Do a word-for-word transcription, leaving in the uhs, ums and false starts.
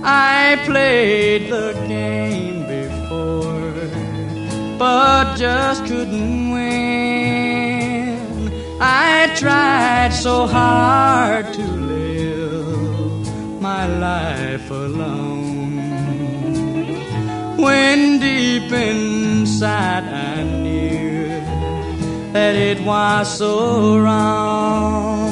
I played the game before, but just couldn't win. I tried so hard to live my life alone, when deep inside I knew that it was so wrong.